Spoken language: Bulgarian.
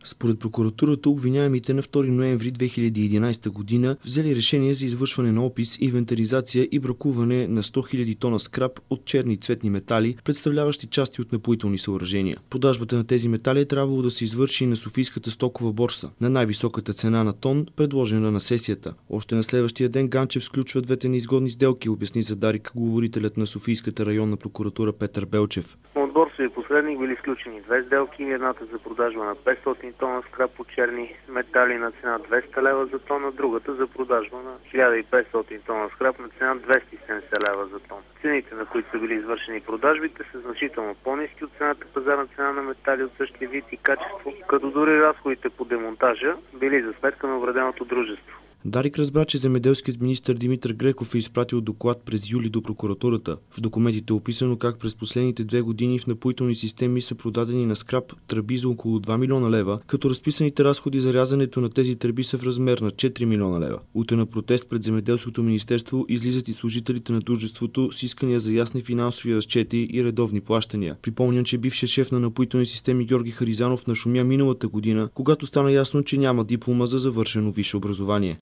Според прокуратурата, обвиняемите на 2 ноември 2011 година взели решение за извършване на опис, инвентаризация и бракуване на 100 000 тона скрап от черни и цветни метали, представляващи части от напоителни съоръжения. Продажбата на тези метали е трябвало да се извърши на Софийската стокова борса на най-високата цена на тон, предложена на сесията. Още на следващия ден Ганчев сключва двете неизгодни сделки, обясни за Дарик говорителят на Софийската районна прокуратура Петър Белчев. От борсовия посредник били изключени две сделки, едната за продажба на 500 тона скрап от черни метали на цена 200 лева за тон, а другата за продажба на 1500 тона скрап на цена 270 лева за тон. Цените, на които са били извършени продажбите, са значително по-ниски от цената пазарна цена на метали от същия вид и качество, като дори разходите по демонтажа били за сметка на увреденото дружество. Дарик разбра, че земеделският министър Димитър Греков е изпратил доклад през юли до прокуратурата. В документите е описано как през последните 2 години в напоителни системи са продадени на скрап тръби за около 2 милиона лева, като разписаните разходи за рязането на тези тръби са в размер на 4 милиона лева. Утре на протест пред земеделското министерство излизат и служителите на дружеството с искания за ясни финансови разчети и редовни плащания. Припомням, че бившият шеф на напоителни системи Георги Харизанов нашумя миналата година, когато стана ясно, че няма диплома за завършено висше образование.